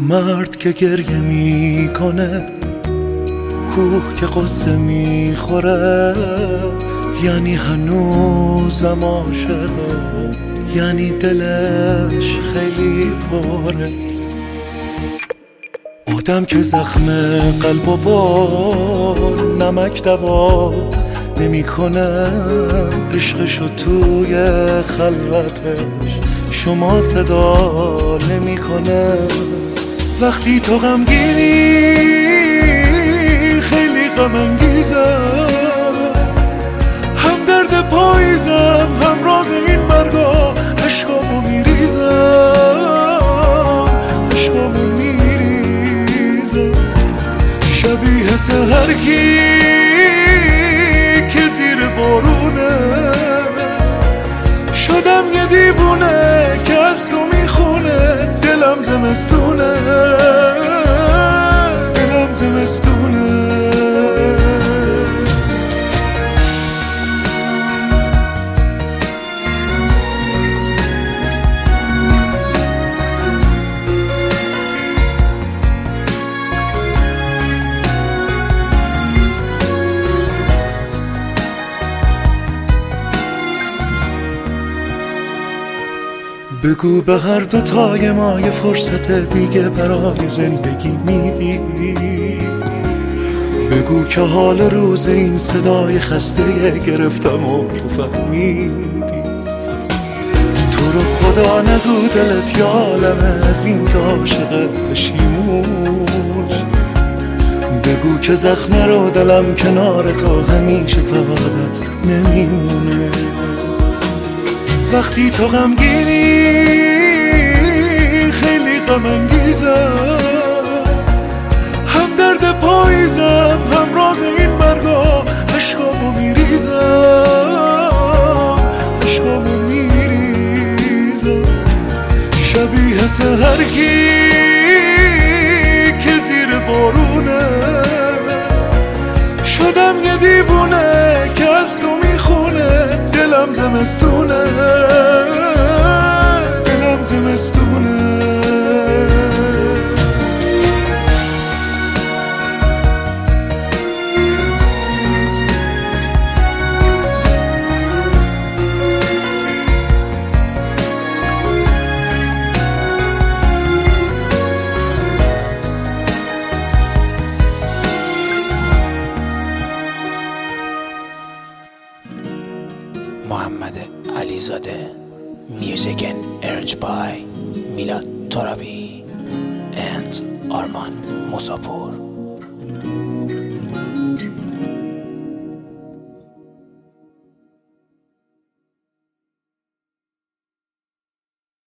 مرد که گریه میکنه، کوه که قصه میخوره، یعنی هنوزم عاشقه، یعنی دلش خیلی پره. آدم که زخم قلب و با نمک دوا نمیکنه، عشقشو توی خلوتش شما صدا نمیکنه. وقتی تو غمگینی خیلی غم انگیزم، هم درد پاییزم همراه این برگا، عشقامو میریزم، عشقامو میریزم. شبیه هر کی که زیر بارونه، شدم یه دیوونه که از تو میخونه. دلم زمستونه، دلم زمستونه. بگو به هر دوتای ما یه فرصت دیگه برای زندگی میدی. بگو که حال روز این صدای خسته گرفتم و تو فهمیدی. تو رو خدا نگو دلت یه عالمه از این که عاشق پشیمونه. بگو که زخم رو دلم کنار تو همیشه تا عادت نمیمونه. وقتی تو غمگینی خیلی غم انگیزم، هم درد پاییزم همراه این برگا، عشقامو میریزم، عشقامو میریزم. شبیه هر کی که زیر بارونه، شدم یه دیوونه که از تو میخونه. دلم زمستونه، دلم زمستونه. محمد علیزاده. Music and arranged by Milad Torabi and Arman Musapur.